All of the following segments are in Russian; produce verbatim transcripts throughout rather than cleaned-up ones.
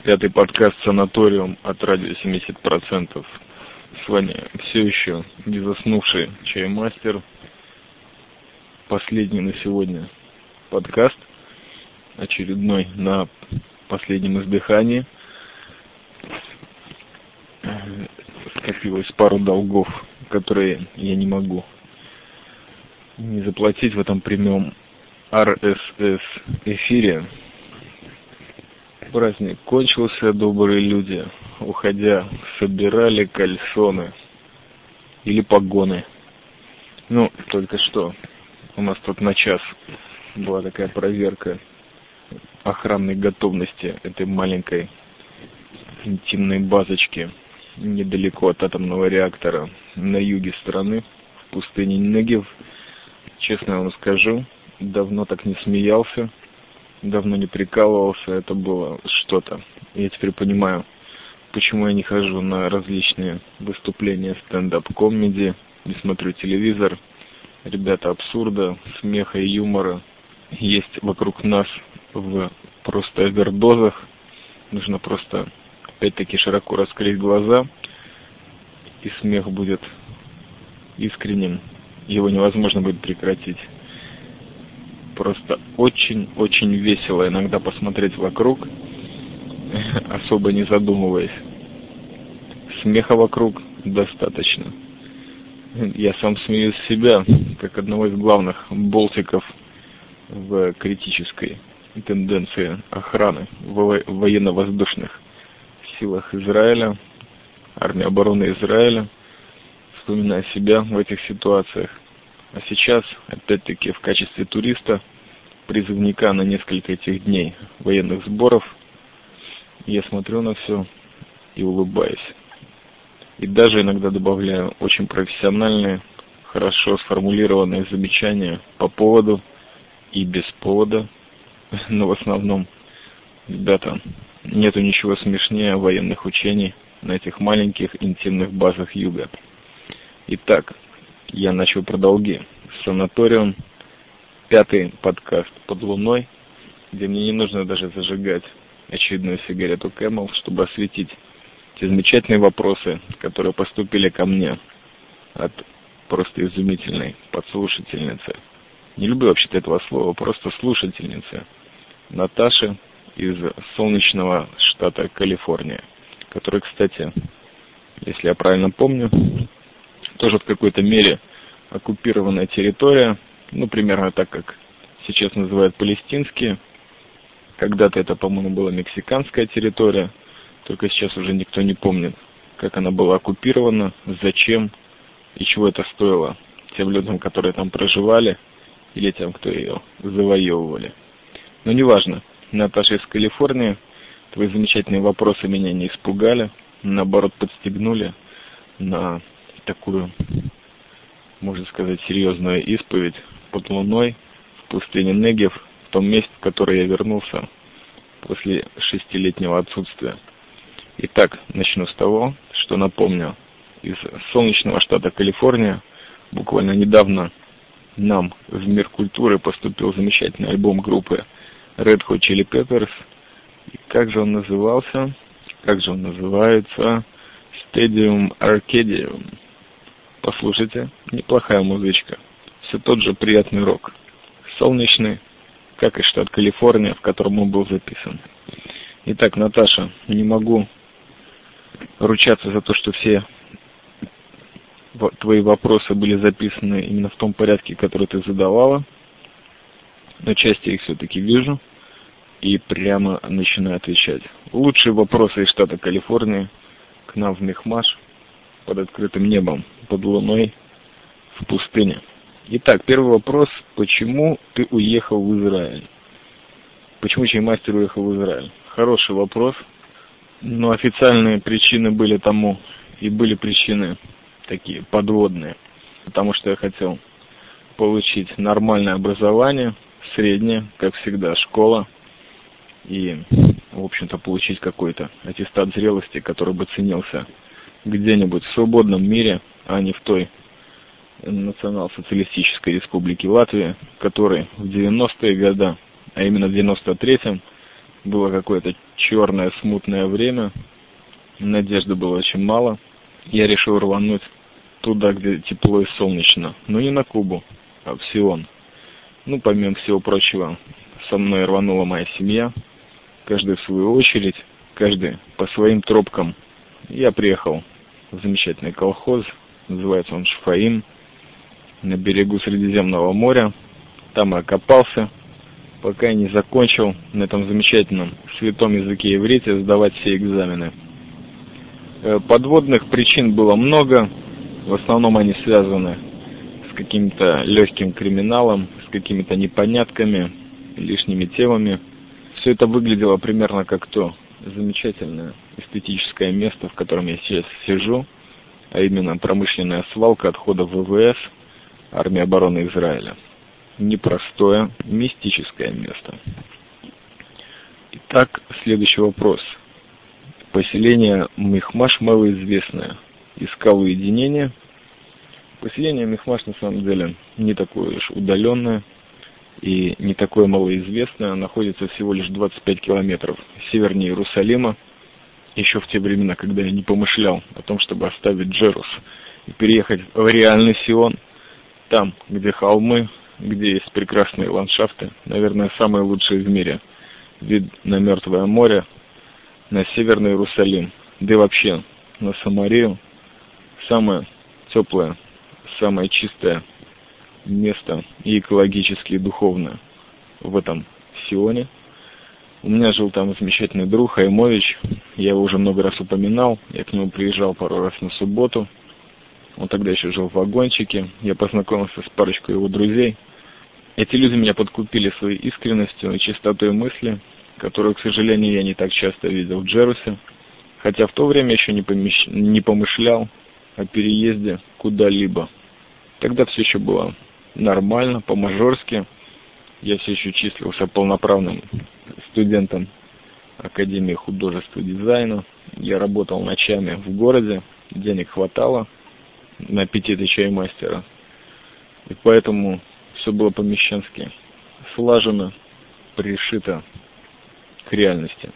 Пятый подкаст «Санаториум» от радио семьдесят процентов. С вами все еще не заснувший чаймастер. Последний на сегодня подкаст, очередной на последнем издыхании. Скопилось пару долгов, которые я не могу не заплатить в этом премиум ар эс эс эфире. Праздник кончился, добрые люди, уходя, собирали кальсоны или погоны. Ну, только что у нас тут на час была такая проверка охранной готовности этой маленькой интимной базочки недалеко от атомного реактора на юге страны, в пустыне Негев. Честно я вам скажу, давно так не смеялся, давно не прикалывался, это было что-то. Я теперь понимаю, почему я не хожу на различные выступления стендап-комеди, не смотрю телевизор. Ребята, абсурда, смеха и юмора есть вокруг нас в просто овердозах. Нужно просто опять-таки широко раскрыть глаза, и смех будет искренним. Его невозможно будет прекратить. Просто очень-очень весело иногда посмотреть вокруг, особо не задумываясь. Смеха вокруг достаточно. Я сам смеюсь с себя, как одного из главных болтиков в критической тенденции охраны в военно-воздушных силах Израиля, армии обороны Израиля, вспоминая себя в этих ситуациях. А сейчас, опять-таки, в качестве туриста, призывника на несколько этих дней военных сборов, я смотрю на все и улыбаюсь. И даже иногда добавляю очень профессиональные, хорошо сформулированные замечания по поводу и без повода. Но в основном, ребята, нету ничего смешнее военных учений на этих маленьких интимных базах юга. Итак, я начал про долги. Санаториум, пятый подкаст под луной, где мне не нужно даже зажигать очередную сигарету Camel, чтобы осветить те замечательные вопросы, которые поступили ко мне от просто изумительной подслушательницы. Не люблю вообще-то этого слова, просто слушательницы. Наташи из солнечного штата Калифорния, которая, кстати, если я правильно помню, тоже в какой-то мере оккупированная территория, ну, примерно так, как сейчас называют палестинские. Когда-то это, по-моему, была мексиканская территория, только сейчас уже никто не помнит, как она была оккупирована, зачем и чего это стоило тем людям, которые там проживали, или тем, кто ее завоевывали. Но неважно, Наташа из Калифорнии, твои замечательные вопросы меня не испугали, наоборот, подстегнули на такую, можно сказать, серьезную исповедь под луной в пустыне Негев, в том месте, в которое я вернулся после шестилетнего отсутствия. Итак, начну с того, что напомню, из солнечного штата Калифорния буквально недавно нам в мир культуры поступил замечательный альбом группы Red Hot Chili Peppers. И как же он назывался? Как же он называется? Stadium Arcadium. Послушайте, неплохая музычка. Все тот же приятный рок. Солнечный, как и штат Калифорния, в котором он был записан. Итак, Наташа, не могу ручаться за то, что все твои вопросы были записаны именно в том порядке, который ты задавала. Но часть я их все-таки вижу и прямо начинаю отвечать. Лучшие вопросы из штата Калифорния к нам в Мехмаш, под открытым небом, под луной, в пустыне. Итак, первый вопрос. Почему ты уехал в Израиль? Почему чаймастер уехал в Израиль? Хороший вопрос. Но официальные причины были тому, и были причины такие подводные. Потому что я хотел получить нормальное образование, среднее, как всегда, школа. И, в общем-то, получить какой-то аттестат зрелости, который бы ценился где-нибудь в свободном мире, а не в той национал-социалистической республике Латвия, которой в девяностые годы, а именно в девяносто третьем, было какое-то черное смутное время, надежды было очень мало. Я решил рвануть туда, где тепло и солнечно, но не на Кубу, а в Сион. Ну, помимо всего прочего, со мной рванула моя семья, каждый в свою очередь, каждый по своим тропкам. Я приехал в замечательный колхоз, называется он Шфаим, на берегу Средиземного моря. Там я окопался, пока я не закончил на этом замечательном святом языке иврите сдавать все экзамены. Подводных причин было много, в основном они связаны с каким-то легким криминалом, с какими-то непонятками, лишними темами. Все это выглядело примерно как то замечательное эстетическое место, в котором я сейчас сижу, а именно промышленная свалка отходов ВВС Армии обороны Израиля. Непростое, мистическое место. Итак, следующий вопрос. Поселение Михмаш малоизвестное. Искал уединения. Поселение Михмаш на самом деле не такое уж удаленное и не такое малоизвестное. Находится всего лишь двадцать пять километров севернее Иерусалима. Еще в те времена, когда я не помышлял о том, чтобы оставить Джерус и переехать в реальный Сион. Там, где холмы, где есть прекрасные ландшафты, наверное, самые лучшие в мире. Вид на Мертвое море, на Северный Иерусалим, да и вообще на Самарию. Самое теплое, самое чистое место и экологически, и духовно в этом Сионе. У меня жил там замечательный друг Хаймович, я его уже много раз упоминал, я к нему приезжал пару раз на субботу. Он тогда еще жил в вагончике, я познакомился с парочкой его друзей. Эти люди меня подкупили своей искренностью и чистотой мысли, которую, к сожалению, я не так часто видел в Джерусе, хотя в то время еще не, помещ... не помышлял о переезде куда-либо. Тогда все еще было нормально, по-мажорски. Я все еще числился полноправным студентом Академии художеств и дизайна. Я работал ночами в городе, денег хватало на пяти чаймастера. И поэтому все было по-мещански слажено, пришито к реальности.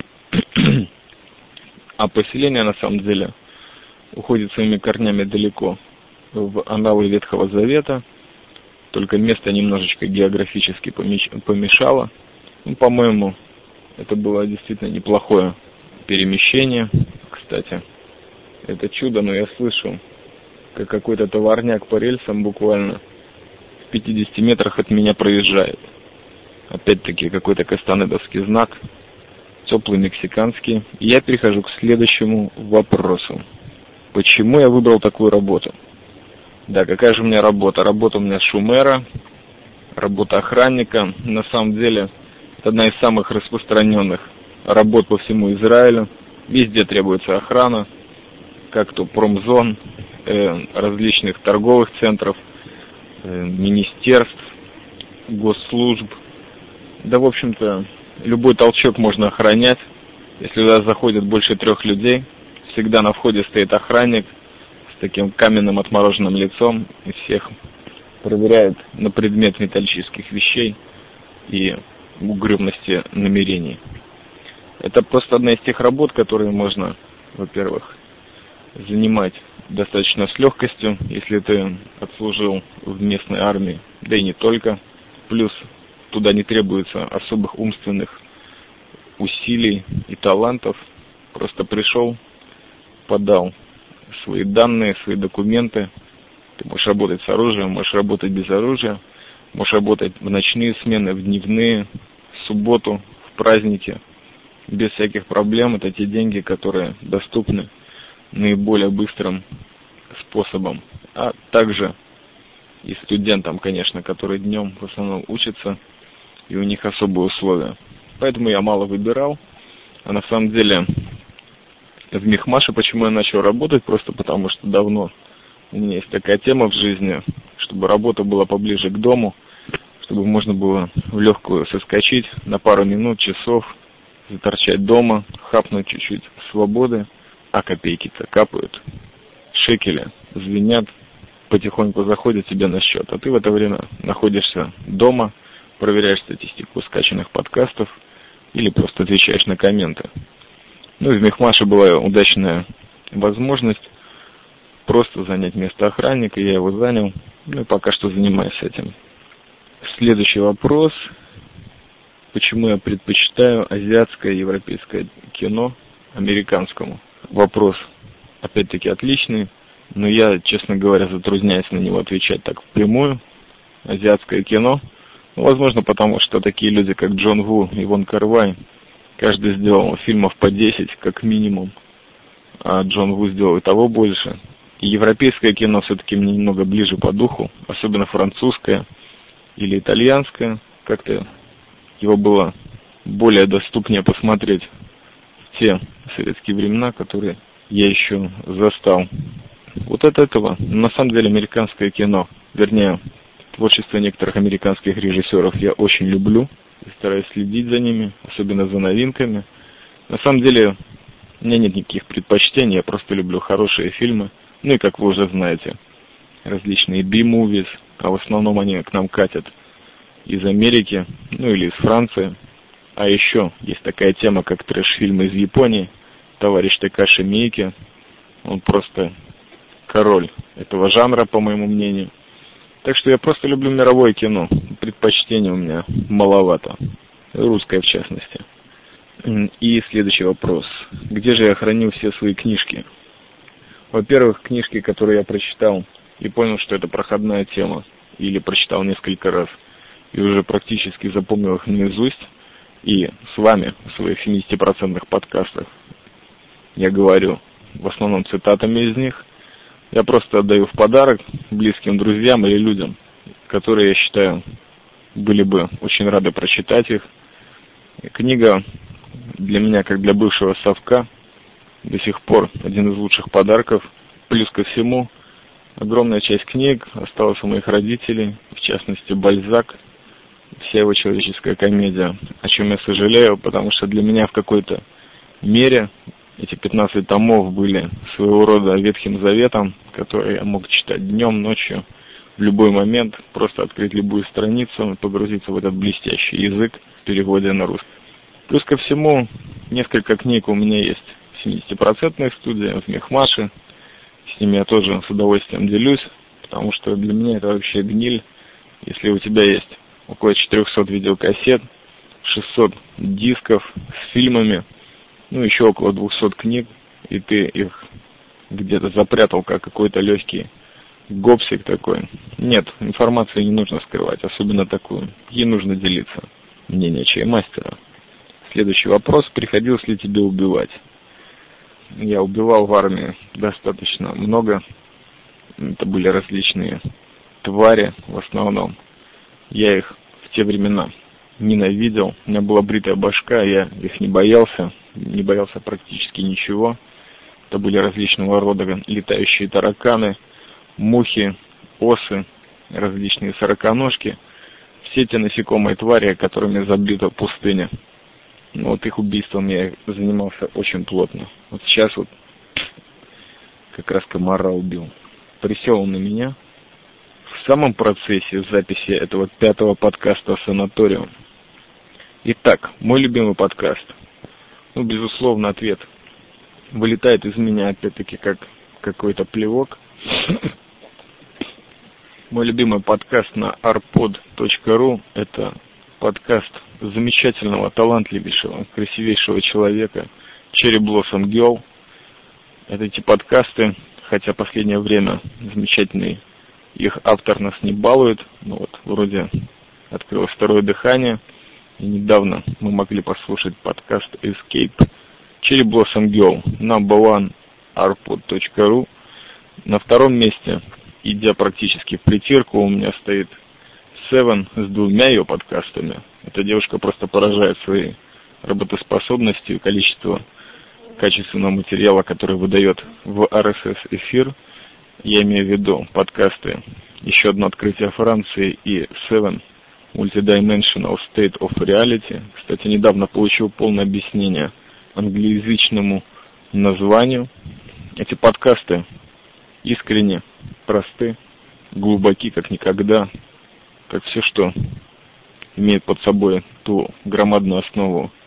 А поселение на самом деле уходит своими корнями далеко в аналы Ветхого Завета, только место немножечко географически помешало. Ну, по-моему, это было действительно неплохое перемещение. Кстати, это чудо, но я слышу, как какой-то товарняк по рельсам буквально в пятидесяти метрах от меня проезжает. Опять-таки какой-то кастанедовский знак, теплый мексиканский. И я перехожу к следующему вопросу. Почему я выбрал такую работу? Да, какая же у меня работа? Работа у меня шумера, работа охранника. На самом деле, это одна из самых распространенных работ по всему Израилю. Везде требуется охрана, как то промзон, э, различных торговых центров, э, министерств, госслужб. Да, в общем-то, любой толчок можно охранять. Если туда заходит больше трех людей, всегда на входе стоит охранник с таким каменным отмороженным лицом и всех проверяет на предмет металлических вещей и угрюмости намерений. Это просто одна из тех работ, которые можно, во-первых, занимать достаточно с легкостью, если ты отслужил в местной армии, да и не только. Плюс туда не требуется особых умственных усилий и талантов. Просто пришел, подал свои данные, свои документы. Ты можешь работать с оружием, можешь работать без оружия, можешь работать в ночные смены, в дневные, в субботу, в праздники. Без всяких проблем. Это те деньги, которые доступны наиболее быстрым способом. А также и студентам, конечно, которые днем в основном учатся, и у них особые условия. Поэтому я мало выбирал. А на самом деле в Михмаше почему я начал работать? Просто потому что давно у меня есть такая тема в жизни, чтобы работа была поближе к дому, чтобы можно было в легкую соскочить на пару минут, часов, заторчать дома, хапнуть чуть-чуть свободы, а копейки-то капают, шекели звенят, потихоньку заходят тебе на счет. А ты в это время находишься дома, проверяешь статистику скачанных подкастов, или просто отвечаешь на комменты. Ну, из Мехмаша была удачная возможность просто занять место охранника, я его занял, ну и пока что занимаюсь этим. Следующий вопрос. Почему я предпочитаю азиатское и европейское кино американскому? Вопрос, опять-таки, отличный, но я, честно говоря, затрудняюсь на него отвечать так впрямую. Азиатское кино, ну, возможно, потому что такие люди, как Джон Ву и Вон Кар-вай, каждый сделал фильмов по десять, как минимум, а Джон Ву сделал и того больше. И европейское кино все-таки мне немного ближе по духу, особенно французское или итальянское. Как-то его было более доступнее посмотреть в те советские времена, которые я еще застал. Вот от этого, на самом деле, американское кино, вернее, творчество некоторых американских режиссеров я очень люблю и стараюсь следить за ними, особенно за новинками. На самом деле, у меня нет никаких предпочтений, я просто люблю хорошие фильмы. Ну и, как вы уже знаете, различные би-мувис, а в основном они к нам катят из Америки, ну или из Франции. А еще есть такая тема, как трэш-фильмы из Японии. Товарищ Такаши Миike, он просто король этого жанра, по моему мнению. Так что я просто люблю мировое кино. Предпочтений у меня маловато. Русское в частности. И следующий вопрос. Где же я храню все свои книжки? Во-первых, книжки, которые я прочитал и понял, что это проходная тема, или прочитал несколько раз, и уже практически запомнил их наизусть, и с вами в своих семидесяти процентах подкастах я говорю в основном цитатами из них, я просто отдаю в подарок близким друзьям или людям, которые, я считаю, были бы очень рады прочитать их. Книга для меня, как для бывшего совка, до сих пор один из лучших подарков. Плюс ко всему, огромная часть книг осталась у моих родителей, в частности, Бальзак, вся его человеческая комедия, о чем я сожалею, потому что для меня в какой-то мере эти пятнадцать томов были своего рода Ветхим Заветом, который я мог читать днем, ночью, в любой момент, просто открыть любую страницу, погрузиться в этот блестящий язык в переводе на русский. Плюс ко всему, несколько книг у меня есть в семидесятипроцентной студии, в Мехмаше. С ними я тоже с удовольствием делюсь, потому что для меня это вообще гниль. Если у тебя есть около четырехсот видеокассет, шестьсот дисков с фильмами, ну еще около двухсот книг, и ты их где-то запрятал как какой-то легкий гопсик такой. Нет, информацию не нужно скрывать, особенно такую. Ей нужно делиться. Мнение чаймастера. Следующий вопрос. Приходилось ли тебе убивать? Я убивал в армии достаточно много. Это были различные твари в основном. Я их в те времена ненавидел. У меня была бритая башка, я их не боялся. Не боялся практически ничего. Это были различного рода летающие тараканы, мухи, осы, различные сороконожки. Все те насекомые твари, которыми забита пустыня. Но вот их убийством я занимался очень плотно. Вот сейчас вот как раз комара убил. Присел он на меня в самом процессе записи этого пятого подкаста «Санаториум». Итак, мой любимый подкаст. Ну, безусловно, ответ вылетает из меня опять-таки как какой-то плевок. Мой любимый подкаст на арпод точка ру – это подкаст замечательного, талантливейшего, красивейшего человека Cherry Blossom Girl. Это эти подкасты, хотя последнее время замечательный их автор нас не балует, но вот вроде открылось второе дыхание, и недавно мы могли послушать подкаст Escape. Cherry Blossom Girl, number one, арпод точка ру. На втором месте, идя практически в притирку, у меня стоит Seven с двумя ее подкастами. Эта девушка просто поражает своей работоспособностью и количеством качественного материала, который выдает в ар эс эс-эфир. Я имею в виду подкасты «Еще одно открытие Франции» и Seven Multidimensional State of Reality. Кстати, недавно получил полное объяснение англоязычному названию. Эти подкасты искренне просты, глубоки, как никогда, как все, что имеет под собой ту громадную основу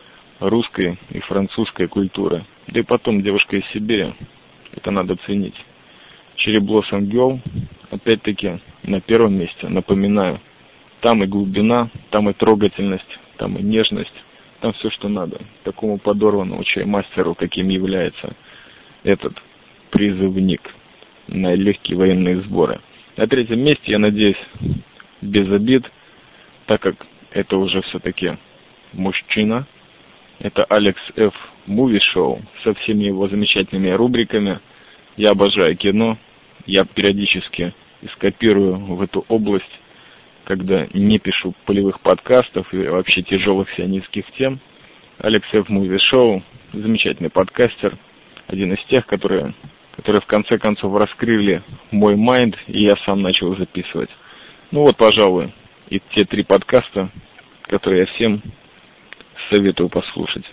русской и французской культуры. Да и потом девушка из Сибири, это надо ценить. Cherry Blossom Girl, опять-таки, на первом месте, напоминаю. Там и глубина, там и трогательность, там и нежность, там все, что надо. Такому подорванному чаймастеру, каким является этот призывник на легкие военные сборы. На третьем месте, я надеюсь, без обид, так как это уже все-таки мужчина. Это Алекс Ф. Movie Show со всеми его замечательными рубриками. Я обожаю кино. Я периодически скопирую в эту область, когда не пишу полевых подкастов и вообще тяжелых сионистских тем. Алекс Ф. Movie Show — замечательный подкастер. Один из тех, которые, которые в конце концов раскрыли мой майнд, и я сам начал записывать. Ну вот, пожалуй, и те три подкаста, которые я всем советую послушать.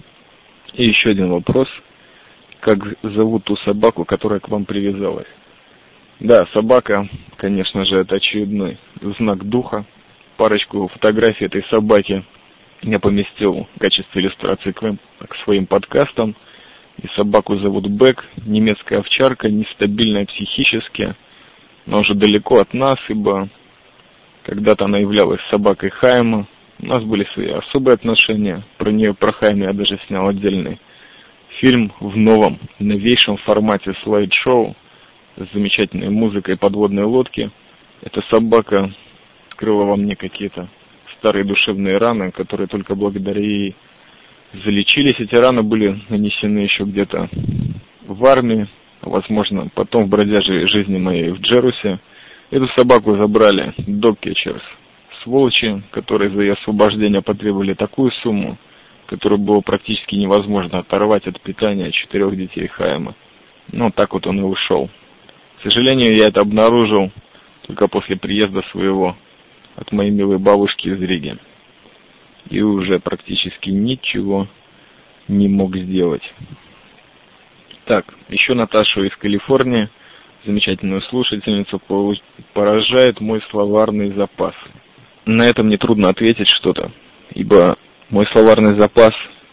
И еще один вопрос. Как зовут ту собаку, которая к вам привязалась? Да, собака, конечно же, это очередной знак духа. Парочку фотографий этой собаки я поместил в качестве иллюстрации к, вам, к своим подкастам. И собаку зовут Бек, немецкая овчарка, нестабильная психически, но уже далеко от нас, ибо когда-то она являлась собакой Хайма. У нас были свои особые отношения. Про нее, про Хайма, я даже снял отдельный фильм в новом, новейшем формате слайд-шоу с замечательной музыкой подводной лодки. Эта собака скрыла во мне какие-то старые душевные раны, которые только благодаря ей залечились. Эти раны были нанесены еще где-то в армии, возможно, потом в бродяжей жизни моей в Джерусе. Эту собаку забрали догкетчерс, сволочи, которые за ее освобождение потребовали такую сумму, которую было практически невозможно оторвать от питания четырех детей Хайма. Ну, так вот он и ушел. К сожалению, я это обнаружил только после приезда своего от моей милой бабушки из Риги. И уже практически ничего не мог сделать. Так, еще Наташу из Калифорнии, замечательную слушательницу, поражает мой словарный запас. На этом нетрудно ответить что-то, ибо мой словарный запас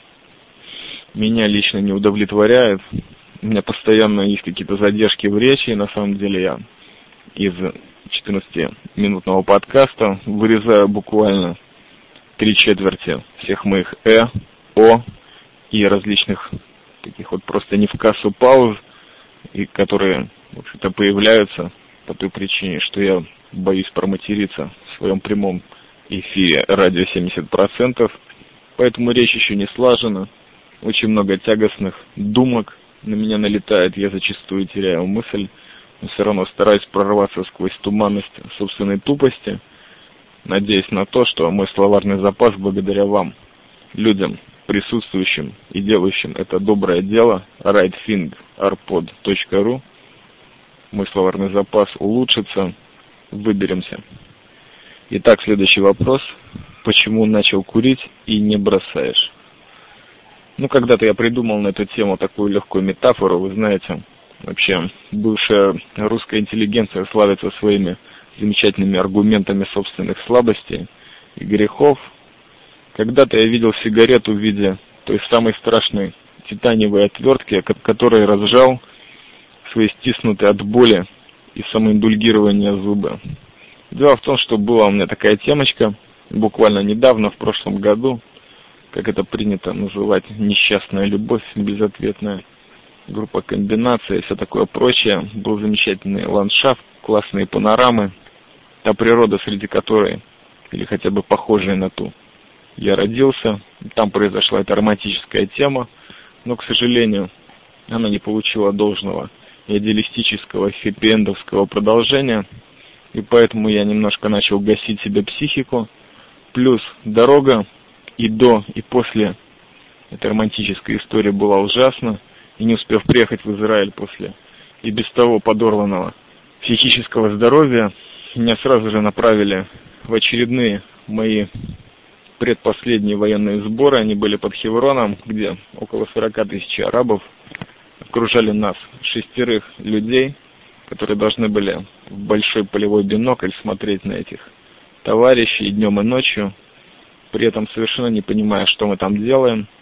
меня лично не удовлетворяет. У меня постоянно есть какие-то задержки в речи, и на самом деле я из четырнадцатиминутного подкаста вырезаю буквально три четверти всех моих «э», «о» и различных таких вот просто не в кассу пауз, и которые, в общем-то, появляются по той причине, что я боюсь проматериться в своем прямом эфире радио семьдесят процентов, поэтому речь еще не слажена, очень много тягостных думок на меня налетает, я зачастую теряю мысль, но все равно стараюсь прорваться сквозь туманность собственной тупости, надеясь на то, что мой словарный запас благодаря вам, людям, присутствующим и делающим это доброе дело, rightthing arpod точка ру, мой словарный запас улучшится, выберемся. Итак, следующий вопрос. Почему начал курить и не бросаешь? Ну, когда-то я придумал на эту тему такую легкую метафору. Вы знаете, вообще, бывшая русская интеллигенция славится своими замечательными аргументами собственных слабостей и грехов. Когда-то я видел сигарету в виде той самой страшной титаниевой отвертки, которой разжал свои стиснутые от боли и самоиндульгирования зубы. Дело в том, что была у меня такая темочка буквально недавно, в прошлом году, как это принято называть, несчастная любовь, безответная группа комбинаций и все такое прочее. Был замечательный ландшафт, классные панорамы, та природа, среди которой, или хотя бы похожая на ту, я родился. Там произошла эта романтическая тема, но, к сожалению, она не получила должного идеалистического хэппи-эндовского продолжения, и поэтому я немножко начал гасить себе психику. Плюс дорога и до, и после этой романтической истории была ужасна, и не успев приехать в Израиль после и без того подорванного психического здоровья, меня сразу же направили в очередные мои предпоследние военные сборы. Они были под Хевроном, где около сорок тысяч арабов окружали нас, шестерых людей, которые должны были в большой полевой бинокль смотреть на этих товарищей днем и ночью, при этом совершенно не понимая, что мы там делаем.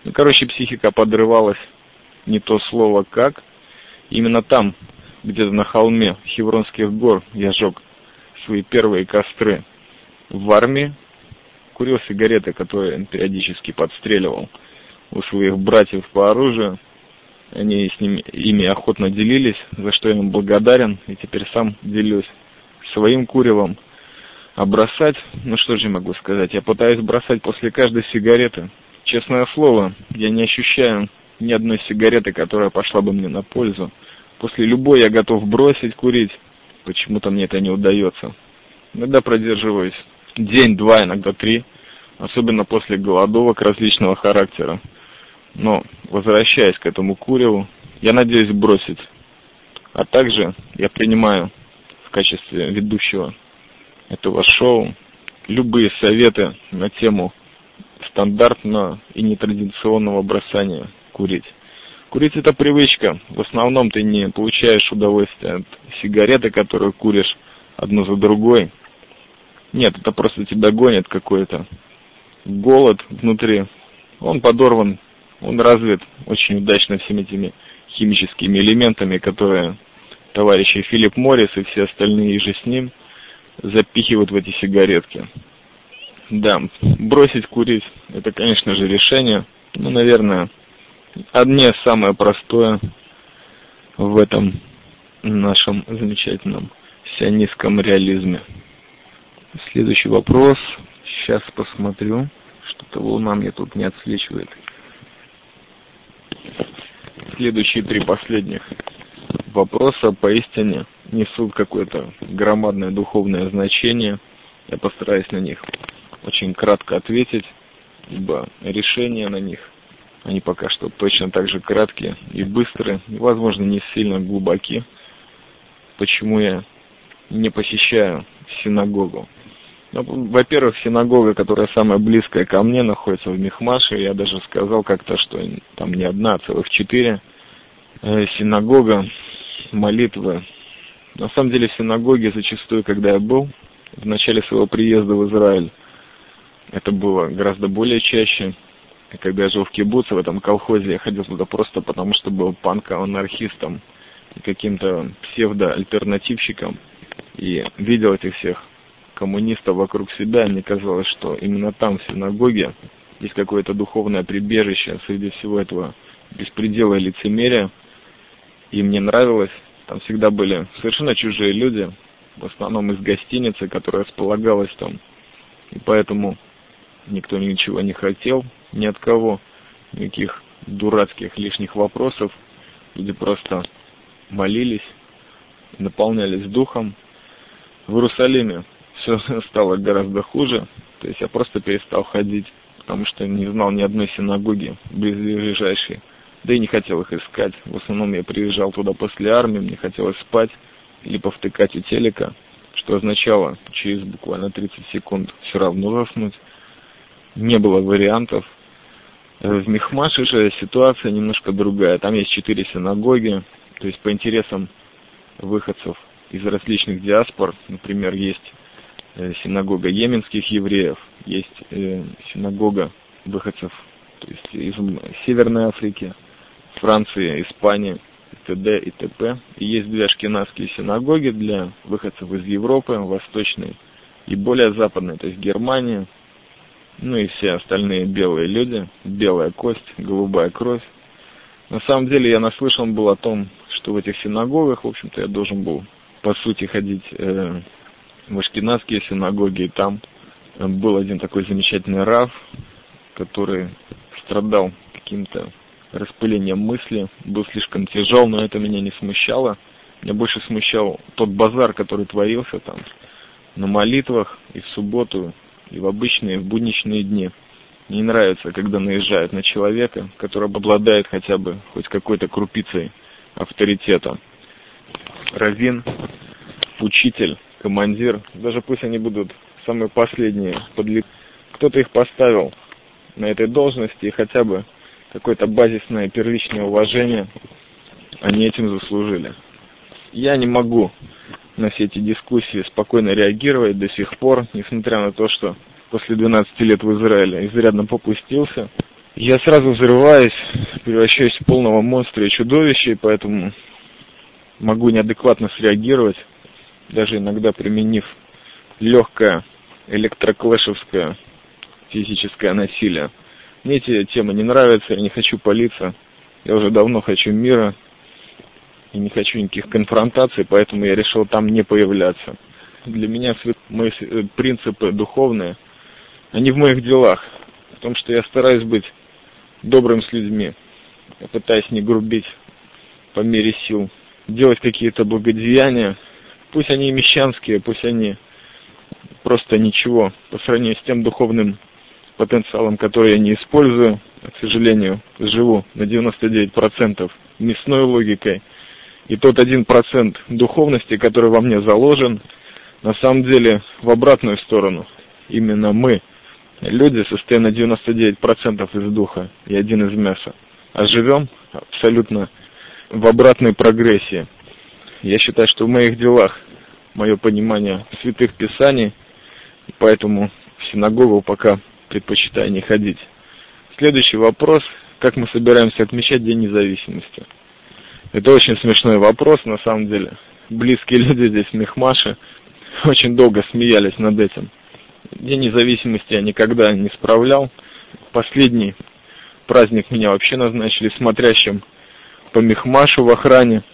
Ну, короче, психика подрывалась, не то слово как. Именно там, где-то на холме Хевронских гор, я жег свои первые костры. В армии курил сигареты, которые периодически подстреливал у своих братьев по оружию. Они с ними, ими охотно делились, за что я им благодарен, и теперь сам делюсь своим куревом. А бросать, ну что же я могу сказать, я пытаюсь бросать после каждой сигареты. Честное слово, я не ощущаю ни одной сигареты, которая пошла бы мне на пользу. После любой я готов бросить курить, почему-то мне это не удается. Иногда продерживаюсь день, два, иногда три, особенно после голодовок различного характера. Но, возвращаясь к этому куреву, я надеюсь бросить. А также я принимаю в качестве ведущего этого шоу любые советы на тему стандартного и нетрадиционного бросания курить. Курить — это привычка. В основном ты не получаешь удовольствие от сигареты, которую куришь одну за другой. Нет, это просто тебя гонит какой-то голод внутри. Он подорван, он развит очень удачно всеми этими химическими элементами, которые товарищи Филипп Моррис и все остальные же с ним запихивают в эти сигаретки. Да, бросить курить — это, конечно же, решение. Ну, наверное, одно самое простое в этом нашем замечательном сионистском реализме. Следующий вопрос. Сейчас посмотрю. Что-то луна мне тут не отсвечивает. Следующие три последних вопроса поистине несут какое-то громадное духовное значение. Я постараюсь на них очень кратко ответить, ибо решения на них, они пока что точно так же краткие и быстрые, и, возможно, не сильно глубоки. Почему я не посещаю синагогу? Ну, во-первых, синагога, которая самая близкая ко мне, находится в Михмаше. Я даже сказал как-то, что там не одна, а целых четыре э, синагога, молитвы. На самом деле в синагоге зачастую, когда я был в начале своего приезда в Израиль, это было гораздо более чаще. И когда я жил в кибуце, в этом колхозе, я ходил туда просто потому, что был панко-анархистом и каким-то псевдо-альтернативщиком. И видел этих всех коммунистов вокруг себя, мне казалось, что именно там, в синагоге, есть какое-то духовное прибежище среди всего этого беспредела и лицемерия. И мне нравилось, там всегда были совершенно чужие люди, в основном из гостиницы, которая располагалась там. И поэтому никто ничего не хотел, ни от кого, никаких дурацких лишних вопросов. Люди просто молились, наполнялись духом. В Иерусалиме все стало гораздо хуже. То есть я просто перестал ходить, потому что не знал ни одной синагоги близлежащей. Да и не хотел их искать. В основном я приезжал туда после армии, мне хотелось спать или повтыкать у телека, что означало через буквально тридцать секунд все равно заснуть. Не было вариантов. В Михмаше же ситуация немножко другая. Там есть четыре синагоги, то есть по интересам выходцев из различных диаспор. Например, есть синагога йеменских евреев, есть э, синагога выходцев, то есть из Северной Африки, Франции, Испании, и т.д. и т.п. И есть две ашкеназские синагоги для выходцев из Европы, Восточной и более западной, то есть Германии, ну и все остальные белые люди, белая кость, голубая кровь. На самом деле я наслышан был о том, что в этих синагогах, в общем-то, я должен был, по сути, ходить э, в ашкеназские синагоги, и там был один такой замечательный рав, который страдал каким-то распылением мысли, был слишком тяжел, но это меня не смущало. Меня больше смущал тот базар, который творился там на молитвах и в субботу, и в обычные, в будничные дни. Мне не нравится, когда наезжают на человека, который обладает хотя бы хоть какой-то крупицей авторитета. Раввин, учитель, командир, даже пусть они будут самые последние подлецы, кто-то их поставил на этой должности, и хотя бы какое-то базисное первичное уважение они этим заслужили. Я не могу на все эти дискуссии спокойно реагировать до сих пор, несмотря на то, что после двенадцати лет в Израиле изрядно попустился, я сразу взрываюсь, превращаюсь в полного монстра и чудовища, и поэтому могу неадекватно среагировать, даже иногда применив легкое электроклэшевское физическое насилие. Мне эти темы не нравятся, я не хочу палиться, я уже давно хочу мира и не хочу никаких конфронтаций, поэтому я решил там не появляться. Для меня мои принципы духовные, они в моих делах, в том, что я стараюсь быть добрым с людьми, я пытаюсь не грубить по мере сил, делать какие-то благодеяния, пусть они и мещанские, пусть они просто ничего по сравнению с тем духовным потенциалом, который я не использую. К сожалению, живу на девяносто девять процентов мясной логикой. И тот один процент духовности, который во мне заложен, на самом деле в обратную сторону. Именно мы, люди, состоим на девяносто девять процентов из духа и один из мяса. А живем абсолютно в обратной прогрессии. Я считаю, что в моих делах мое понимание святых писаний, и поэтому в синагогу пока предпочитаю не ходить. Следующий вопрос: как мы собираемся отмечать День независимости? Это очень смешной вопрос, на самом деле. Близкие люди здесь, мехмаши, очень долго смеялись над этим. День независимости я никогда не справлял. Последний праздник меня вообще назначили смотрящим по мехмашу в охране.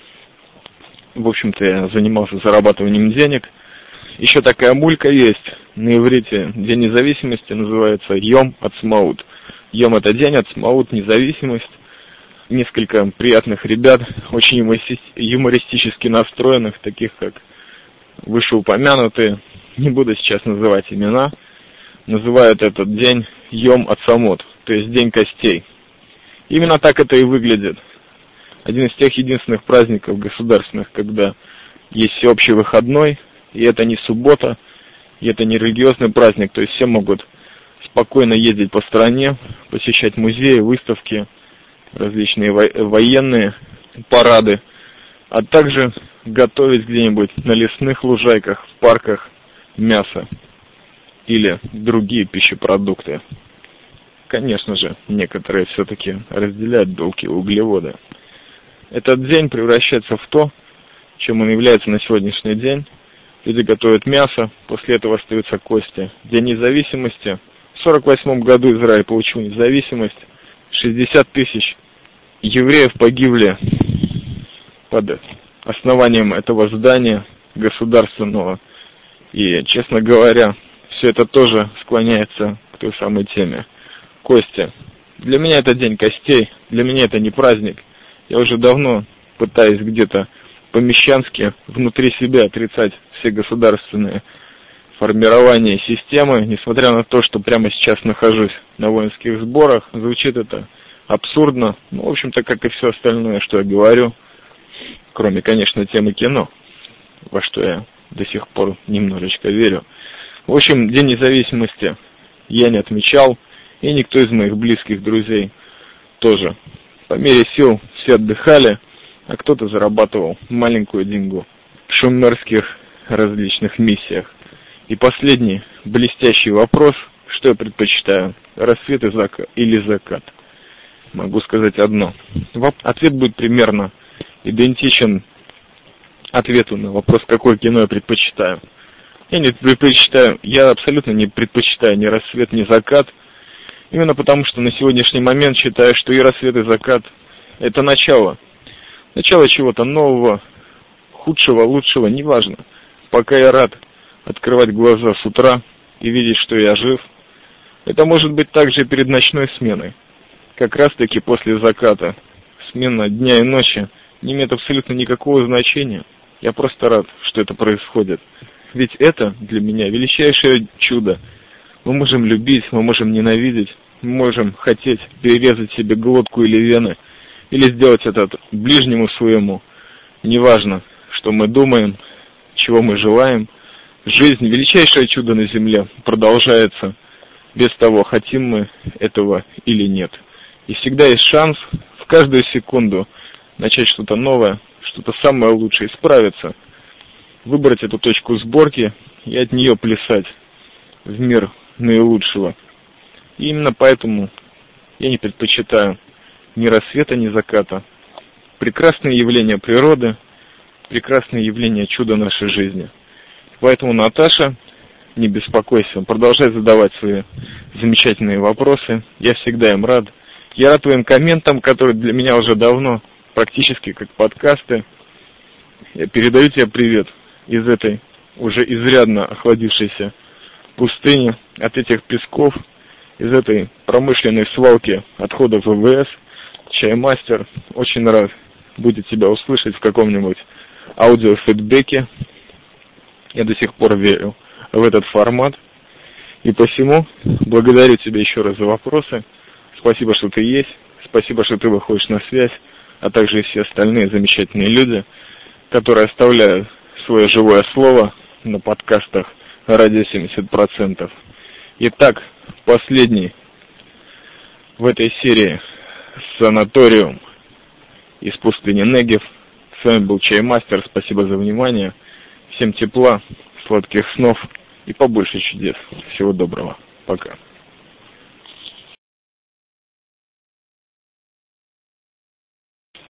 В общем-то, я занимался зарабатыванием денег. Еще такая мулька есть. На иврите День независимости называется Йом Ацмаут. Йом — это день, Ацмаут — независимость. Несколько приятных ребят, очень юмористически настроенных, таких как вышеупомянутые, не буду сейчас называть имена, называют этот день Йом Ацамот, то есть День костей. Именно так это и выглядит. Один из тех единственных праздников государственных, когда есть всеобщий выходной, и это не суббота, и это не религиозный праздник, то есть все могут спокойно ездить по стране, посещать музеи, выставки, различные военные парады, а также готовить где-нибудь на лесных лужайках, в парках мясо или другие пищепродукты. Конечно же, некоторые все-таки разделяют белки и углеводы. Этот день превращается в то, чем он является на сегодняшний день. Люди готовят мясо, после этого остаются кости. День независимости. В сорок восьмом году Израиль получил независимость. шестьдесят тысяч евреев погибли под основанием этого здания государственного. И, честно говоря, все это тоже склоняется к той самой теме. Кости. Для меня это день костей, для меня это не праздник. Я уже давно пытаюсь где-то по-мещански внутри себя отрицать все государственные формирования системы, несмотря на то, что прямо сейчас нахожусь на воинских сборах. Звучит это абсурдно, ну, в общем-то, как и все остальное, что я говорю, кроме, конечно, темы кино, во что я до сих пор немножечко верю. В общем, День независимости я не отмечал, и никто из моих близких друзей тоже. По мере сил все отдыхали, а кто-то зарабатывал маленькую деньгу в шумерских различных миссиях. И последний блестящий вопрос: что я предпочитаю, рассвет или закат? Могу сказать одно. Ответ будет примерно идентичен ответу на вопрос, какое кино я предпочитаю. Я не предпочитаю, я абсолютно не предпочитаю ни рассвет, ни закат. Именно потому, что на сегодняшний момент считаю, что и рассвет, и закат — это начало. Начало чего-то нового, худшего, лучшего, неважно. Пока я рад открывать глаза с утра и видеть, что я жив. Это может быть также перед ночной сменой. Как раз таки после заката. Смена дня и ночи не имеет абсолютно никакого значения. Я просто рад, что это происходит. Ведь это для меня величайшее чудо. Мы можем любить, мы можем ненавидеть, мы можем хотеть перерезать себе глотку или вены, или сделать это ближнему своему. Неважно, что мы думаем, чего мы желаем. Жизнь, величайшее чудо на земле, продолжается без того, хотим мы этого или нет. И всегда есть шанс в каждую секунду начать что-то новое, что-то самое лучшее, исправиться, выбрать эту точку сборки и от нее плясать в мир наилучшего. И именно поэтому Я не предпочитаю ни рассвета, ни заката. Прекрасные явления природы, прекрасные явления чуда нашей жизни. Поэтому, Наташа, не беспокойся, продолжай задавать свои замечательные вопросы. Я всегда им рад. Я рад твоим комментам, которые для меня уже давно практически как подкасты. Я передаю тебе привет из этой уже изрядно охладившейся пустыни, от этих песков, из этой промышленной свалки отходов ВВС. Чаймастер очень рад будет тебя услышать в каком-нибудь аудиофидбэке. Я до сих пор верю в этот формат. И посему благодарю тебя еще раз за вопросы. Спасибо, что ты есть. Спасибо, что ты выходишь на связь, а также и все остальные замечательные люди, которые оставляют свое живое слово на подкастах «Радио семьдесят процентов». Итак, последний в этой серии санаториум из пустыни Негев. С вами был Чаймастер. Спасибо за внимание. Всем тепла, сладких снов и побольше чудес. Всего доброго. Пока.